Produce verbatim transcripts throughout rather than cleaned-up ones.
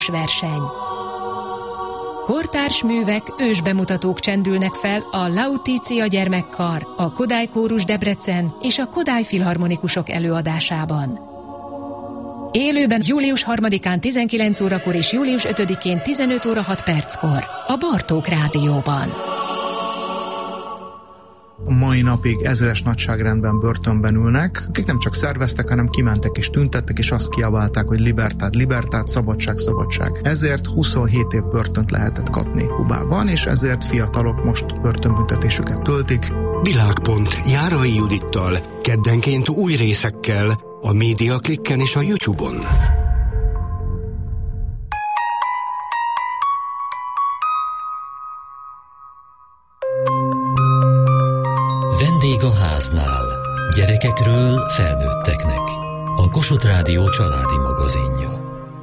verseny. Kortárs művek, ősbemutatók csendülnek fel a Lautitia Gyermekkar, a Kodály Kórus Debrecen és a Kodály Filharmonikusok előadásában. Élőben július harmadikán tizenkilenc órakor és július ötödikén tizenöt óra hat perckor a Bartók Rádióban. A mai napig ezeres nagyságrendben börtönben ülnek, akik nem csak szerveztek, hanem kimentek és tüntettek, és azt kiabálták, hogy libertát, libertát, szabadság, szabadság. Ezért huszonhét év börtönt lehetett kapni Kubában, és ezért fiatalok most börtönbüntetésüket töltik. Világpont Járai Judittal, keddenként új részekkel, a Média Klikken és a YouTube-on. Vendég a háznál. Gyerekekről felnőtteknek. A Kossuth Rádió családi magazinja.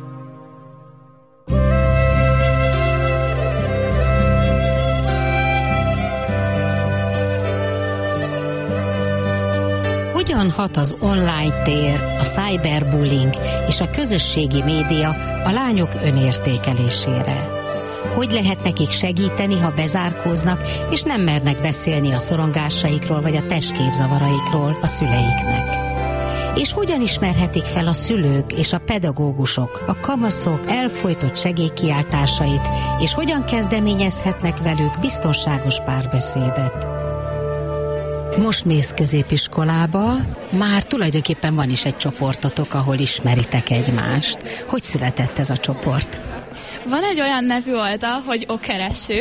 Hogyan hat az online tér, a cyberbullying és a közösségi média a lányok önértékelésére? Hogy lehet nekik segíteni, ha bezárkóznak, és nem mernek beszélni a szorongásaikról vagy a testképzavaraikról a szüleiknek? És hogyan ismerhetik fel a szülők és a pedagógusok a kamaszok elfojtott segélykiáltásait, és hogyan kezdeményezhetnek velük biztonságos párbeszédet? Most mész középiskolába, már tulajdonképpen van is egy csoportotok, ahol ismeritek egymást. Hogy született ez a csoport? Van egy olyan nevű oldal, hogy Okereső,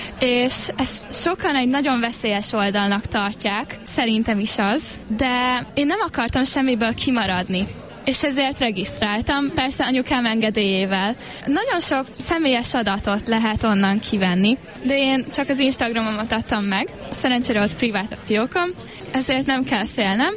és ezt sokan egy nagyon veszélyes oldalnak tartják, szerintem is az, de én nem akartam semmiből kimaradni, és ezért regisztráltam, persze anyukám engedélyével. Nagyon sok személyes adatot lehet onnan kivenni, de én csak az Instagramomat adtam meg, szerencsére ott privát a fiókom, ezért nem kell félnem,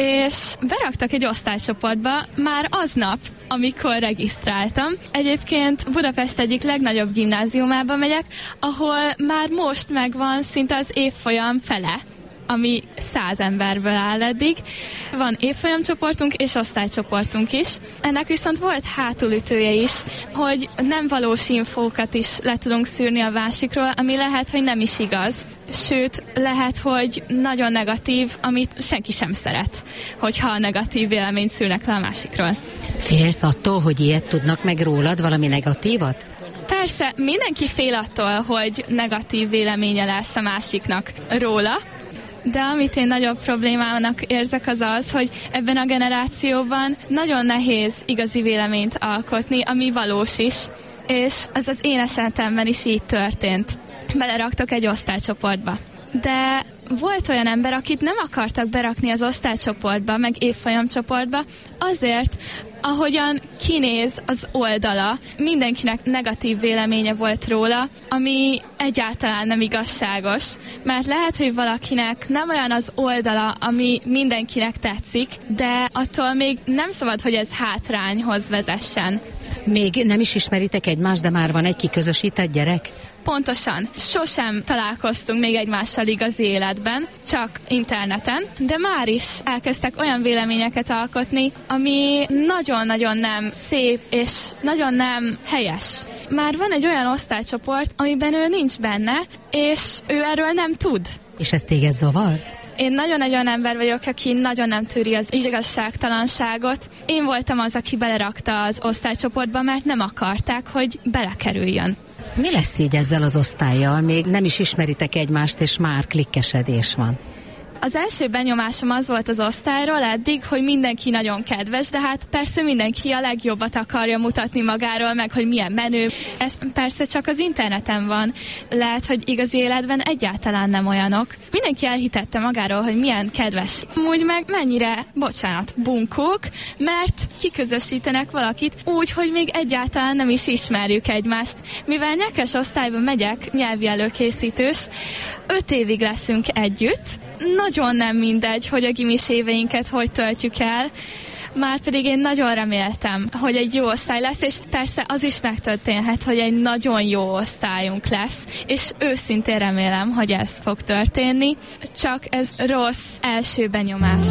és beraktak egy osztálycsoportba már aznap, amikor regisztráltam. Egyébként Budapest egyik legnagyobb gimnáziumába megyek, ahol már most megvan szinte az évfolyam fele, ami száz emberből áll eddig. Van évfolyamcsoportunk és osztálycsoportunk is. Ennek viszont volt hátulütője is, hogy nem valós infókat is le tudunk szűrni a másikról, ami lehet, hogy nem is igaz. Sőt, lehet, hogy nagyon negatív, amit senki sem szeret, hogyha negatív véleményt szűrnek le a másikról. Félsz attól, hogy ilyet tudnak meg rólad, valami negatívat? Persze, mindenki fél attól, hogy negatív véleménye lesz a másiknak róla, de amit én nagyobb problémának érzek, az az, hogy ebben a generációban nagyon nehéz igazi véleményt alkotni, ami valós is, és ez az én esetemben is így történt. Beleraktak egy osztálycsoportba. De volt olyan ember, akit nem akartak berakni az osztálycsoportba, meg évfolyamcsoportba, azért, ahogyan kinéz az oldala, mindenkinek negatív véleménye volt róla, ami egyáltalán nem igazságos, mert lehet, hogy valakinek nem olyan az oldala, ami mindenkinek tetszik, de attól még nem szabad, hogy ez hátrányhoz vezessen. Még nem is ismeritek egymást, de már van egy kiközösített gyerek? Pontosan. Sosem találkoztunk még egymással igazi életben, csak interneten, de már is elkezdtek olyan véleményeket alkotni, ami nagyon-nagyon nem szép és nagyon nem helyes. Már van egy olyan osztálycsoport, amiben ő nincs benne, és ő erről nem tud. És ez téged zavar? Én nagyon egy olyan ember vagyok, aki nagyon nem tűri az igazságtalanságot. Én voltam az, aki belerakta az osztálycsoportba, mert nem akarták, hogy belekerüljön. Mi lesz így ezzel az osztállyal? Még nem is ismeritek egymást, és már klikkesedés van. Az első benyomásom az volt az osztályról eddig, hogy mindenki nagyon kedves, de hát persze mindenki a legjobbat akarja mutatni magáról, meg hogy milyen menő. Ez persze csak az interneten van. Lehet, hogy igazi életben egyáltalán nem olyanok. Mindenki elhitette magáról, hogy milyen kedves. Úgy meg mennyire, bocsánat, bunkók, mert kiközösítenek valakit úgy, hogy még egyáltalán nem is ismerjük egymást. Mivel nyekes osztályba megyek, nyelvi előkészítős, öt évig leszünk együtt, nagyon nem mindegy, hogy a gimis éveinket hogy töltjük el, márpedig én nagyon reméltem, hogy egy jó osztály lesz, és persze az is megtörténhet, hogy egy nagyon jó osztályunk lesz, és őszintén remélem, hogy ez fog történni, csak ez rossz első benyomás.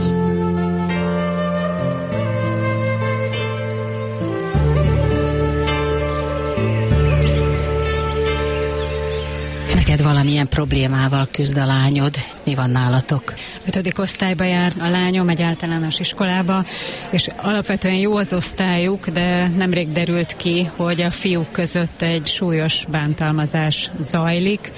Neked valamilyen problémával küzd a lányod? Mi van nálatok? Ötödik osztályba jár a lányom egy általános iskolába, és alapvetően jó az osztályuk, de nemrég derült ki, hogy a fiúk között egy súlyos bántalmazás zajlik,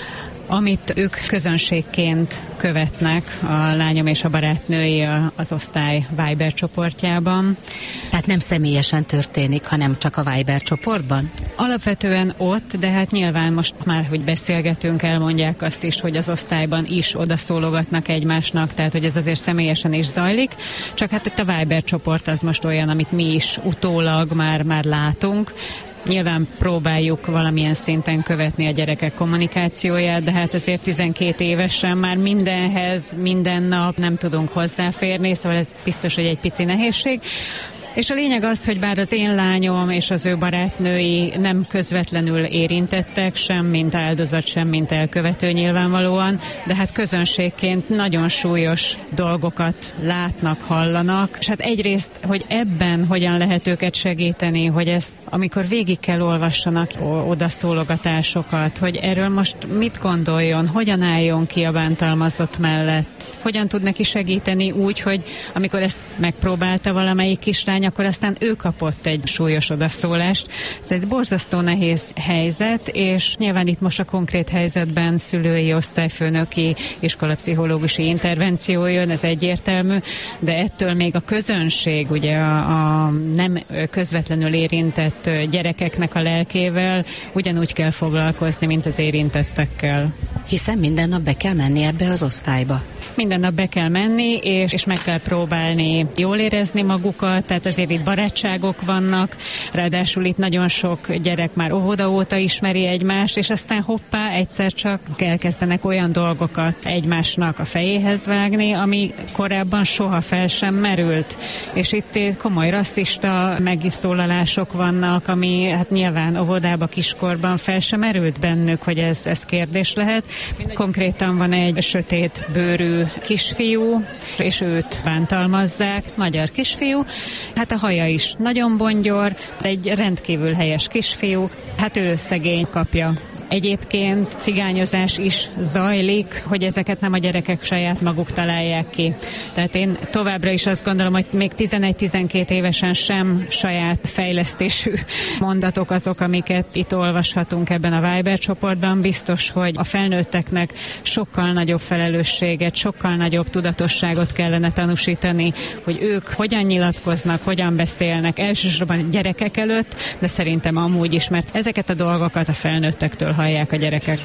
amit ők közönségként követnek, a lányom és a barátnői az osztály Viber csoportjában. Tehát nem személyesen történik, hanem csak a Viber csoportban? Alapvetően ott, de hát nyilván most már, hogy beszélgetünk, elmondják azt is, hogy az osztályban is odaszólogatnak egymásnak, tehát hogy ez azért személyesen is zajlik, csak hát itt a Viber csoport az most olyan, amit mi is utólag már, már látunk. Nyilván próbáljuk valamilyen szinten követni a gyerekek kommunikációját, de hát azért tizenkét évesen már mindenhez, minden nap nem tudunk hozzáférni, szóval ez biztos, hogy egy pici nehézség. És a lényeg az, hogy bár az én lányom és az ő barátnői nem közvetlenül érintettek, sem mint áldozat, sem mint elkövető nyilvánvalóan, de hát közönségként nagyon súlyos dolgokat látnak, hallanak. És hát egyrészt, hogy ebben hogyan lehet őket segíteni, hogy ezt, amikor végig kell olvassanak odaszólogatásokat, hogy erről most mit gondoljon, hogyan álljon ki a bántalmazott mellett, hogyan tud neki segíteni úgy, hogy amikor ezt megpróbálta valamelyik kislány, akkor aztán ő kapott egy súlyos odaszólást. Ez egy borzasztó nehéz helyzet, és nyilván itt most a konkrét helyzetben szülői, osztályfőnöki, iskolapszichológusi intervenció jön, ez egyértelmű, de ettől még a közönség, ugye a, a nem közvetlenül érintett gyerekeknek a lelkével ugyanúgy kell foglalkozni, mint az érintettekkel. Hiszen minden nap be kell menni ebbe az osztályba. Minden nap be kell menni, és, és meg kell próbálni jól érezni magukat, tehát azért itt barátságok vannak, ráadásul itt nagyon sok gyerek már óvoda óta ismeri egymást, és aztán hoppá, egyszer csak elkezdenek olyan dolgokat egymásnak a fejéhez vágni, ami korábban soha fel sem merült. És itt komoly rasszista megszólalások vannak, ami hát nyilván óvodába, kiskorban fel sem merült bennük, hogy ez, ez kérdés lehet. Konkrétan van egy sötét bőrű kisfiú, és őt bántalmazzák, magyar kisfiú. Hát a haja is nagyon bongyor, egy rendkívül helyes kisfiú, hát ő szegény kapja. Egyébként cigányozás is zajlik, hogy ezeket nem a gyerekek saját maguk találják ki. Tehát én továbbra is azt gondolom, hogy még tizenegy-tizenkét évesen sem saját fejlesztésű mondatok azok, amiket itt olvashatunk ebben a Viber csoportban. Biztos, hogy a felnőtteknek sokkal nagyobb felelősséget, sokkal nagyobb tudatosságot kellene tanúsítani, hogy ők hogyan nyilatkoznak, hogyan beszélnek, elsősorban gyerekek előtt, de szerintem amúgy is, mert ezeket a dolgokat a felnőttektől hallják a gyerekek.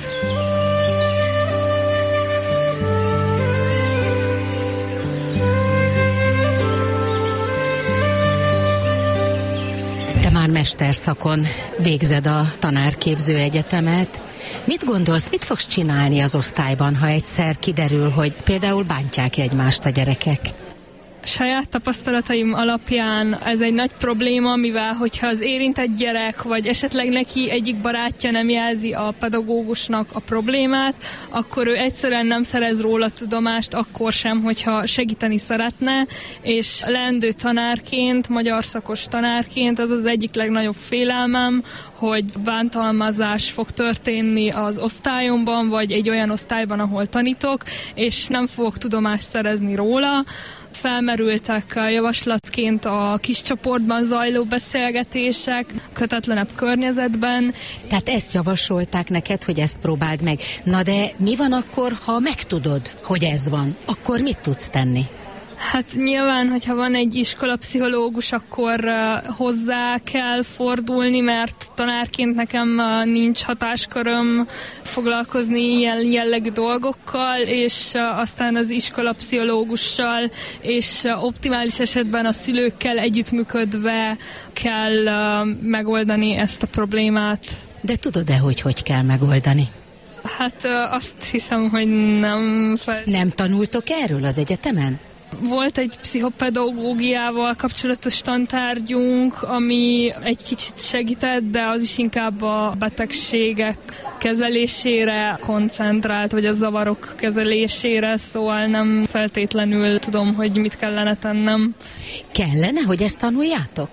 Te már mesterszakon végzed a tanárképző egyetemet. Mit gondolsz, mit fogsz csinálni az osztályban, ha egyszer kiderül, hogy például bántják egymást a gyerekek? Saját tapasztalataim alapján ez egy nagy probléma, mivel hogyha az érintett gyerek, vagy esetleg neki egyik barátja nem jelzi a pedagógusnak a problémát, akkor ő egyszerűen nem szerez róla tudomást, akkor sem, hogyha segíteni szeretne, és leendő tanárként, magyar szakos tanárként ez az egyik legnagyobb félelmem, hogy bántalmazás fog történni az osztályomban, vagy egy olyan osztályban, ahol tanítok, és nem fogok tudomást szerezni róla. Felmerültek javaslatként a kis csoportban zajló beszélgetések, kötetlenebb környezetben. Tehát ezt javasolták neked, hogy ezt próbáld meg. Na de mi van akkor, ha megtudod, hogy ez van? Akkor mit tudsz tenni? Hát nyilván, hogyha van egy iskolapszichológus, akkor uh, hozzá kell fordulni, mert tanárként nekem uh, nincs hatásköröm foglalkozni ilyen jellegű dolgokkal, és uh, aztán az iskolapszichológussal, és uh, optimális esetben a szülőkkel együttműködve kell uh, megoldani ezt a problémát. De tudod-e, hogy hogy kell megoldani? Hát uh, azt hiszem, hogy nem... Fel... Nem tanultok erről az egyetemen? Volt egy pszichopedagógiával kapcsolatos tantárgyunk, ami egy kicsit segített, de az is inkább a betegségek kezelésére koncentrált, vagy a zavarok kezelésére, szóval nem feltétlenül tudom, hogy mit kellene tennem. Kellene, hogy ezt tanuljátok?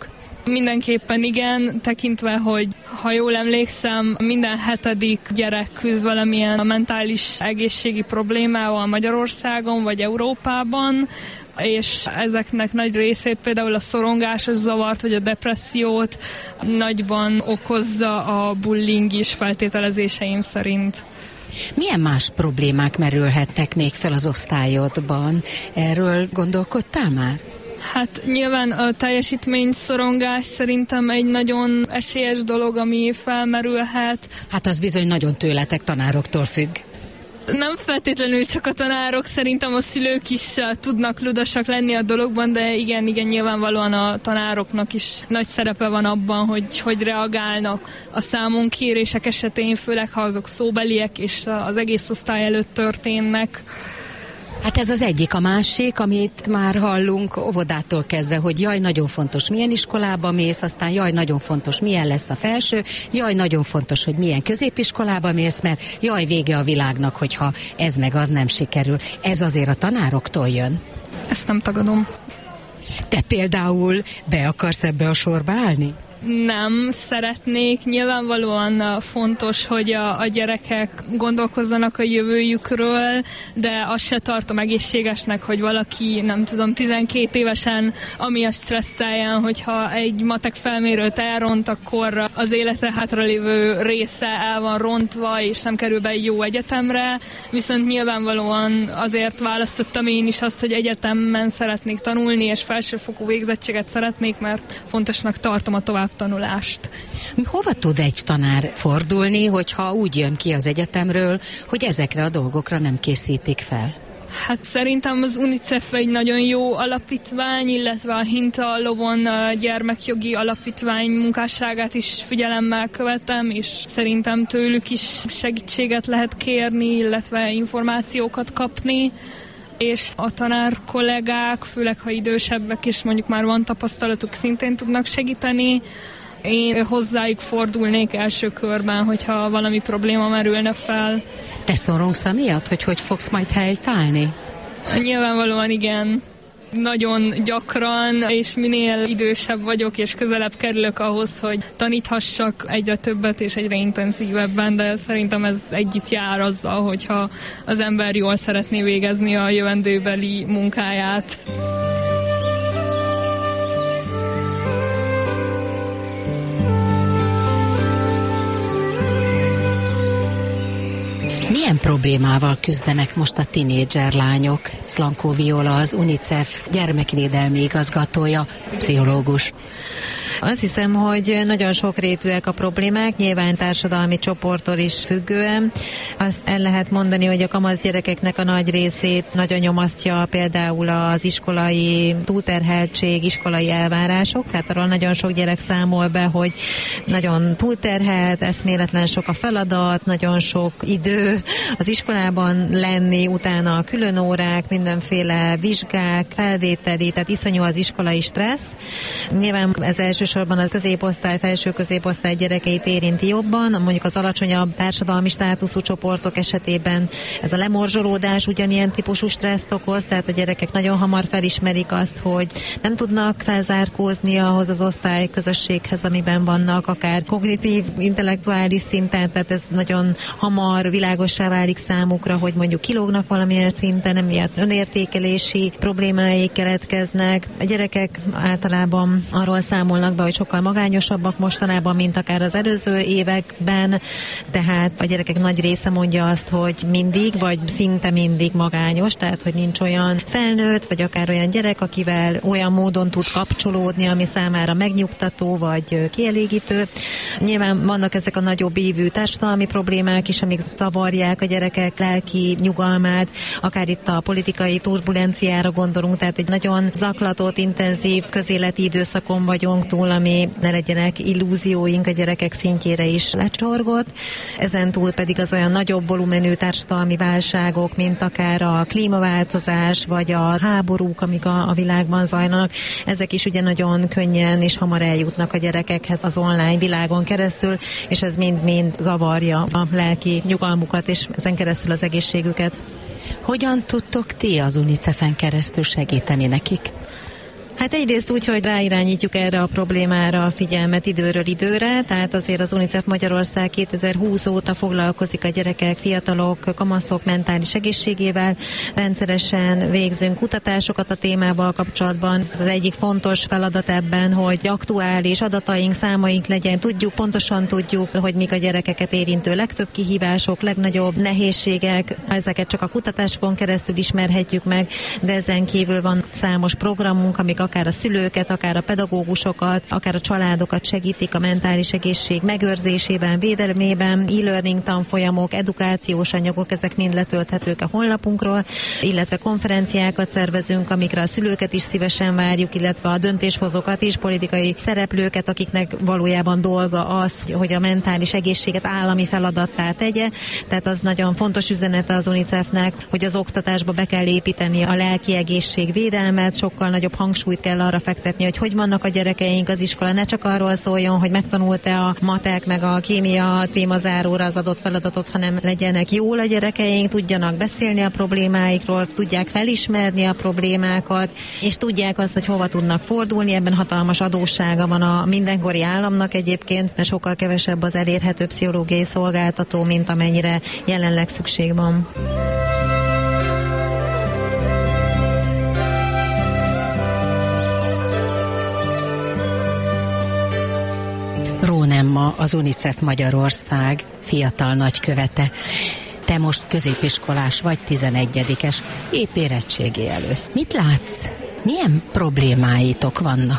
Mindenképpen igen, tekintve, hogy ha jól emlékszem, minden hetedik gyerek küzd valamilyen a mentális egészségi problémával Magyarországon vagy Európában, és ezeknek nagy részét, például a szorongásos zavart vagy a depressziót nagyban okozza a bullying is, feltételezéseim szerint. Milyen más problémák merülhetnek még fel az osztályodban? Erről gondolkodtál már? Hát nyilván a teljesítményszorongás szerintem egy nagyon esélyes dolog, ami felmerülhet. Hát az bizony nagyon tőletek, tanároktól függ. Nem feltétlenül csak a tanárok, szerintem a szülők is tudnak ludasak lenni a dologban, de igen, igen, nyilvánvalóan a tanároknak is nagy szerepe van abban, hogy, hogy reagálnak a számonkérések esetén, főleg ha azok szóbeliek és az egész osztály előtt történnek. Hát ez az egyik, a másik, amit már hallunk óvodától kezdve, hogy jaj, nagyon fontos, milyen iskolába mész, aztán jaj, nagyon fontos, milyen lesz a felső, jaj, nagyon fontos, hogy milyen középiskolába mész, mert jaj, vége a világnak, hogyha ez meg az nem sikerül. Ez azért a tanároktól jön. Ezt nem tagadom. Te például be akarsz ebbe a sorba állni? Nem szeretnék. Nyilvánvalóan fontos, hogy a, a gyerekek gondolkozzanak a jövőjükről, de azt se tartom egészségesnek, hogy valaki, nem tudom, tizenkét évesen amiatt stresszeljen, hogyha egy matek felmérőt elront, akkor az élete hátralévő része el van rontva, és nem kerül be egy jó egyetemre. Viszont nyilvánvalóan azért választottam én is azt, hogy egyetemen szeretnék tanulni, és felsőfokú végzettséget szeretnék, mert fontosnak tartom a tovább tanulást. Hova tud egy tanár fordulni, hogyha úgy jön ki az egyetemről, hogy ezekre a dolgokra nem készítik fel? Hát szerintem az UNICEF egy nagyon jó alapítvány, illetve a Hinta Lovon gyermekjogi alapítvány munkásságát is figyelemmel követem, és szerintem tőlük is segítséget lehet kérni, illetve információkat kapni. És a tanár kollégák, főleg ha idősebbek és mondjuk már van tapasztalatuk, szintén tudnak segíteni. Én hozzájuk fordulnék első körben, hogyha valami probléma merülne fel. Te szorongsz amiatt, hogy hogy fogsz majd helytállni? Nyilvánvalóan igen. Nagyon gyakran, és minél idősebb vagyok, és közelebb kerülök ahhoz, hogy taníthassak egyre többet és egyre intenzívebben, de szerintem ez együtt jár azzal, hogyha az ember jól szeretné végezni a jövendőbeli munkáját. Milyen problémával küzdenek most a tinédzser lányok? Szlankó Viola, az UNICEF gyermekvédelmi igazgatója, pszichológus. Azt hiszem, hogy nagyon sokrétűek a problémák, nyilván társadalmi csoporttól is függően. Azt el lehet mondani, hogy a kamasz gyerekeknek a nagy részét nagyon nyomasztja például az iskolai túlterheltség, iskolai elvárások, tehát arról nagyon sok gyerek számol be, hogy nagyon túlterhelt, eszméletlen sok a feladat, nagyon sok idő az iskolában lenni, utána a külön órák, mindenféle vizsgák, felvételi, tehát iszonyú az iskolai stressz. Nyilván ez elsősorban a középosztály, felső középosztály gyerekeit érinti jobban, mondjuk az alacsonyabb társadalmi státuszú csoportok esetében ez a lemorzsolódás ugyanilyen típusú stresszt okoz, tehát a gyerekek nagyon hamar felismerik azt, hogy nem tudnak felzárkózni ahhoz az osztály közösséghez, amiben vannak, akár kognitív, intellektuális szinten, tehát ez nagyon hamar világossá válik számukra, hogy mondjuk kilógnak valamilyen szinten, emiatt önértékelési problémáik keletkeznek. A gyerekek általában arról számolnak be, hogy sokkal magányosabbak mostanában, mint akár az előző években, tehát a gyerekek nagy része mondja azt, hogy mindig, vagy szinte mindig magányos, tehát hogy nincs olyan felnőtt, vagy akár olyan gyerek, akivel olyan módon tud kapcsolódni, ami számára megnyugtató, vagy kielégítő. Nyilván vannak ezek a nagyobb ívű társadalmi problémák is, amik zavarják a gyerekek lelki nyugalmát, akár itt a politikai turbulenciára gondolunk, tehát egy nagyon zaklatott, intenzív közéleti időszakon vagyunk túl, ami ne legyenek illúzióink a gyerekek szintjére is lecsorgott. Ezen túl pedig az olyan nagyobb volumenű társadalmi válságok, mint akár a klímaváltozás, vagy a háborúk, amik a, a világban zajlanak, ezek is ugye nagyon könnyen és hamar eljutnak a gyerekekhez az online világon keresztül, és ez mind-mind zavarja a lelki nyugalmukat, és ezen keresztül az egészségüket. Hogyan tudtok ti az UNICEF-en keresztül segíteni nekik? Hát egyrészt úgy, hogy ráirányítjuk erre a problémára a figyelmet időről időre, tehát azért az UNICEF Magyarország kétezer-húsz óta foglalkozik a gyerekek, fiatalok, kamaszok mentális egészségével. Rendszeresen végzünk kutatásokat a témával kapcsolatban. Ez az egyik fontos feladat ebben, hogy aktuális adataink, számaink legyen. Tudjuk, pontosan tudjuk, hogy mik a gyerekeket érintő legfőbb kihívások, legnagyobb nehézségek. Ezeket csak a kutatásokon keresztül ismerhetjük meg, de ezen kívül van számos programunk, amik akár a szülőket, akár a pedagógusokat, akár a családokat segítik a mentális egészség megőrzésében, védelmében, e-learning tanfolyamok, edukációs anyagok, ezek mind letölthetők a honlapunkról, illetve konferenciákat szervezünk, amikre a szülőket is szívesen várjuk, illetve a döntéshozókat is, politikai szereplőket, akiknek valójában dolga az, hogy a mentális egészséget állami feladattá tegye. Tehát az nagyon fontos üzenete az UNICEF-nek, hogy az oktatásba be kell építeni a lelki egészség védelmet, sokkal nagyobb hangsúlyt kell arra fektetni, hogy hogy vannak a gyerekeink, az iskola ne csak arról szóljon, hogy megtanult-e a matek meg a kémia témazáróra az adott feladatot, hanem legyenek jól a gyerekeink, tudjanak beszélni a problémáikról, tudják felismerni a problémákat, és tudják azt, hogy hova tudnak fordulni. Ebben hatalmas adóssága van a mindenkori államnak egyébként, mert sokkal kevesebb az elérhető pszichológiai szolgáltató, mint amennyire jelenleg szükség van. Róna Emma, az UNICEF Magyarország fiatal nagykövete. Te most középiskolás vagy, tizenegyedikes, épp érettségi előtt. Mit látsz? Milyen problémáitok vannak?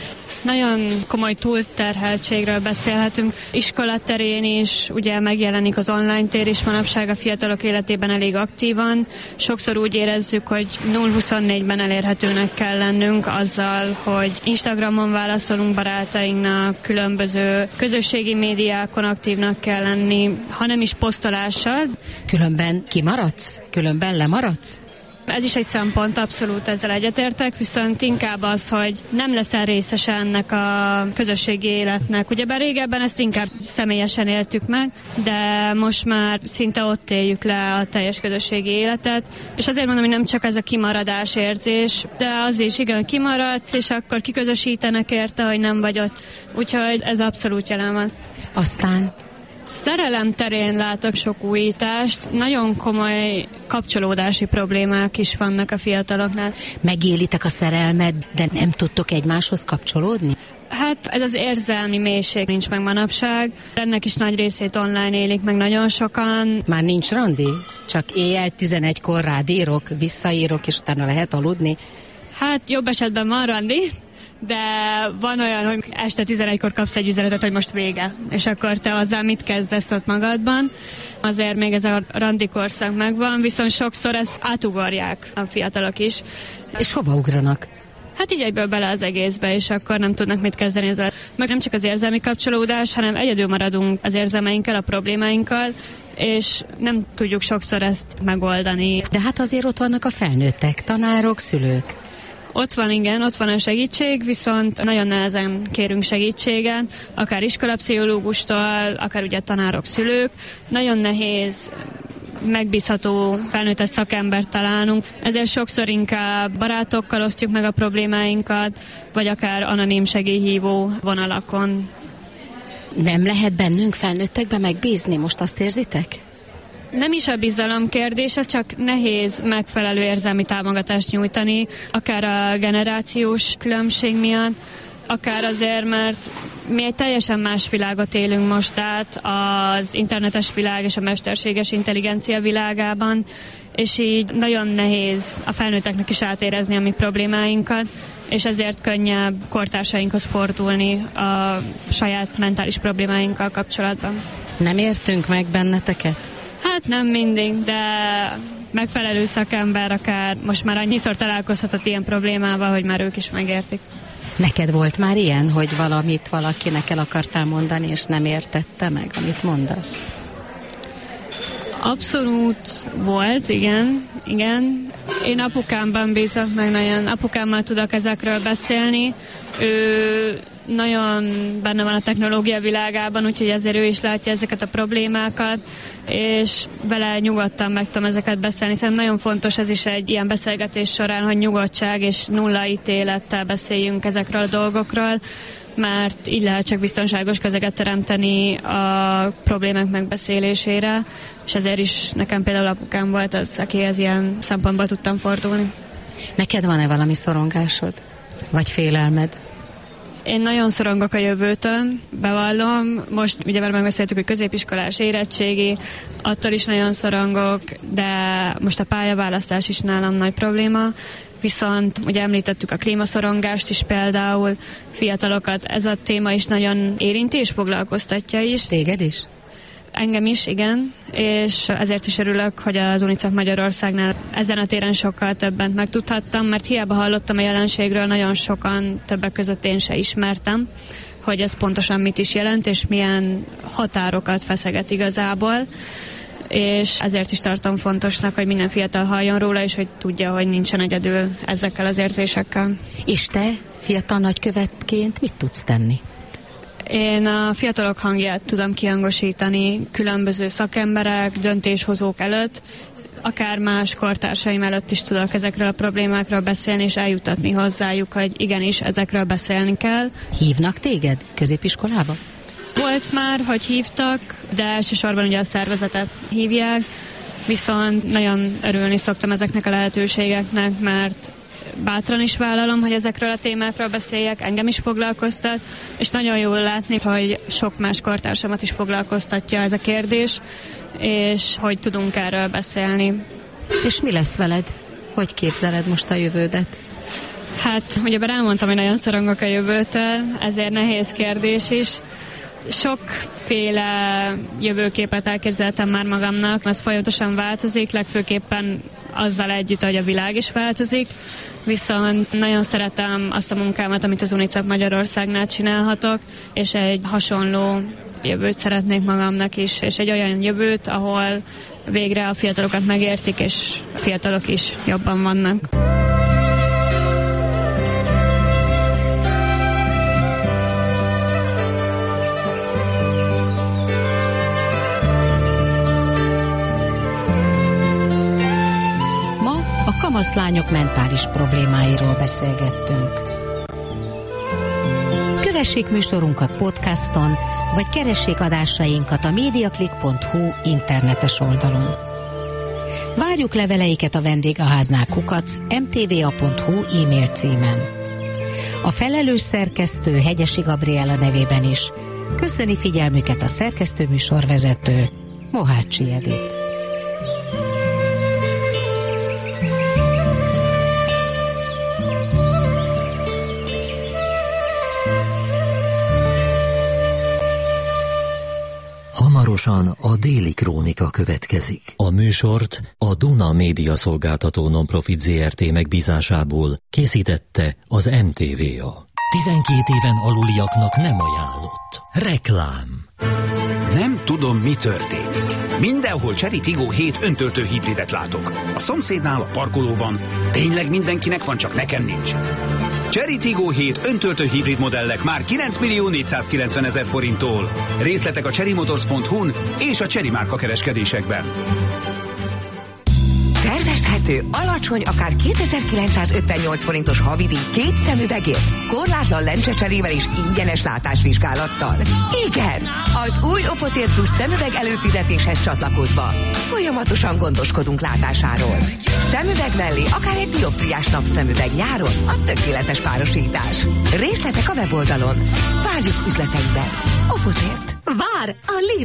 Nagyon komoly túlterheltségről beszélhetünk. Iskolaterén is ugye megjelenik az online tér is manapság a fiatalok életében elég aktívan. Sokszor úgy érezzük, hogy nulla huszonnégyben elérhetőnek kell lennünk azzal, hogy Instagramon válaszolunk barátainknak, különböző közösségi médiákon aktívnak kell lenni, hanem is posztolással. Különben kimaradsz? Különben lemaradsz? Ez is egy szempont, abszolút ezzel egyetértek, viszont inkább az, hogy nem leszel részese ennek a közösségi életnek. Ugyebár régebben ezt inkább személyesen éltük meg, de most már szinte ott éljük le a teljes közösségi életet, és azért mondom, hogy nem csak ez a kimaradás érzés, de az is, igen, kimaradsz, és akkor kiközösítenek érte, hogy nem vagy ott. Úgyhogy ez abszolút jelen van. Aztán szerelem terén látok sok újítást, nagyon komoly kapcsolódási problémák is vannak a fiataloknál. Megélitek a szerelmet, de nem tudtok egymáshoz kapcsolódni? Hát ez az érzelmi mélység nincs meg manapság. Ennek is nagy részét online élik meg nagyon sokan. Már nincs randi? Csak éjjel tizenegykor rád írok, visszaírok, és utána lehet aludni? Hát jobb esetben van randi, de van olyan, hogy este tizenegykor kapsz egy üzenetet, hogy most vége, és akkor te azzal mit kezdesz ott magadban. Azért még ez a randi korszak megvan, viszont sokszor ezt átugorják a fiatalok is. És hova ugranak? Hát így egyből bele az egészbe, és akkor nem tudnak mit kezdeni ezzel. Meg nem csak az érzelmi kapcsolódás, hanem egyedül maradunk az érzelmeinkkel, a problémáinkkal, és nem tudjuk sokszor ezt megoldani. De hát azért ott vannak a felnőttek, tanárok, szülők. Ott van, igen, ott van a segítség, viszont nagyon nehezen kérünk segítséget, akár iskolapszichológustól, akár ugye tanárok, szülők. Nagyon nehéz megbízható felnőtt szakembert találnunk, ezért sokszor inkább barátokkal osztjuk meg a problémáinkat, vagy akár anonim segélyhívó vonalakon. Nem lehet bennünk felnőttekbe megbízni, most azt érzitek? Nem is a bizalom kérdése, csak nehéz megfelelő érzelmi támogatást nyújtani, akár a generációs különbség miatt, akár azért, mert mi egy teljesen más világot élünk most át az internetes világ és a mesterséges intelligencia világában, és így nagyon nehéz a felnőtteknek is átérezni a mi problémáinkat, és ezért könnyebb kortársainkhoz fordulni a saját mentális problémáinkkal kapcsolatban. Nem értünk meg benneteket? Hát nem mindig, de megfelelő szakember akár most már annyiszor találkozhatott ilyen problémával, hogy már ők is megértik. Neked volt már ilyen, hogy valamit valakinek el akartál mondani, és nem értette meg, amit mondasz? Abszolút volt, igen, igen. Én apukámban bízok meg nagyon, apukámmal tudok ezekről beszélni. Ő nagyon benne van a technológia világában, úgyhogy ezért ő is látja ezeket a problémákat, és vele nyugodtan meg tudom ezeket beszélni. Szerintem nagyon fontos ez is egy ilyen beszélgetés során, hogy nyugodtság és nulla ítélettel beszéljünk ezekről a dolgokról, mert így lehet csak biztonságos közeget teremteni a problémák megbeszélésére, és ezért is nekem például apukám volt az, akihez ilyen szempontból tudtam fordulni. Neked van-e valami szorongásod? Vagy félelmed? Én nagyon szorongok a jövőtől, bevallom. Most ugye már megbeszéltük, hogy középiskolás érettségi, attól is nagyon szorongok, de most a pályaválasztás is nálam nagy probléma. Viszont ugye említettük a klímaszorongást is például, fiatalokat ez a téma is nagyon érinti és foglalkoztatja is. Téged is? Engem is, igen, és ezért is örülök, hogy az UNICEF Magyarországnál ezen a téren sokkal többet megtudhattam, mert hiába hallottam a jelenségről, nagyon sokan, többek között én se ismertem, hogy ez pontosan mit is jelent, és milyen határokat feszeget igazából, és ezért is tartom fontosnak, hogy minden fiatal halljon róla, és hogy tudja, hogy nincsen egyedül ezekkel az érzésekkel. És te, fiatal nagykövetként mit tudsz tenni? Én a fiatalok hangját tudom kihangosítani különböző szakemberek, döntéshozók előtt, akár más kortársaim előtt is tudok ezekről a problémákról beszélni, és eljutatni hozzájuk, hogy igenis ezekről beszélni kell. Hívnak téged középiskolába? Volt már, hogy hívtak, de elsősorban ugye a szervezetet hívják, viszont nagyon örülni szoktam ezeknek a lehetőségeknek, mert bátran is vállalom, hogy ezekről a témákról beszéljek, engem is foglalkoztat, és nagyon jól látni, hogy sok más kortársamat is foglalkoztatja ez a kérdés, és hogy tudunk erről beszélni. És mi lesz veled? Hogy képzeled most a jövődet? Hát, ugyebár elmondtam, hogy nagyon szorongok a jövőtől, ezért nehéz kérdés is. Sokféle jövőképet elképzeltem már magamnak, ez folyamatosan változik, legfőképpen azzal együtt, hogy a világ is változik, viszont nagyon szeretem azt a munkámat, amit az UNICEF Magyarországnál csinálhatok, és egy hasonló jövőt szeretnék magamnak is, és egy olyan jövőt, ahol végre a fiatalokat megértik, és a fiatalok is jobban vannak. A kamaszlányok mentális problémáiról beszélgettünk. Kövessék műsorunkat podcaston, vagy keressék adásainkat a mediaclick pont hu internetes oldalon. Várjuk leveleiket a vendégháznál kukac em té vé á pont hu e-mail címen. A felelős szerkesztő Hegyesi Gabriella nevében is köszöni figyelmüket a szerkesztő műsorvezető Mohácsi Edith. Hamarosan a Déli Krónika következik. A műsort a Duna Média Szolgáltató Nonprofit zé er té megbízásából készítette az em té vé á. tizenkét éven aluliaknak nem ajánlott. Reklám. Nem tudom, mi történik. Mindenhol Chery Tiggo hét öntöltő hibridet látok. A szomszédnál, a parkolóban. Tényleg mindenkinek van, csak nekem nincs. Chery Tiggo hét öntöltő hibrid modellek már kilenc millió négyszázkilencven ezer forinttól. Részletek a chery motors pont hu-n és a Chery márka kereskedésekben. Tervezhető, alacsony, akár kétezer-kilencszázötvennyolc forintos havidíj két szemüvegért, korlátlan lencsecserével és ingyenes látásvizsgálattal. Igen, az új Oppotér Plus szemüveg előfizetéshez csatlakozva folyamatosan gondoskodunk látásáról. Szemüveg mellé akár egy dioptriás napszemüveg nyáron, a tökéletes párosítás. Részletek a weboldalon. Várjuk üzleteinkben. Oppotért. Vár! A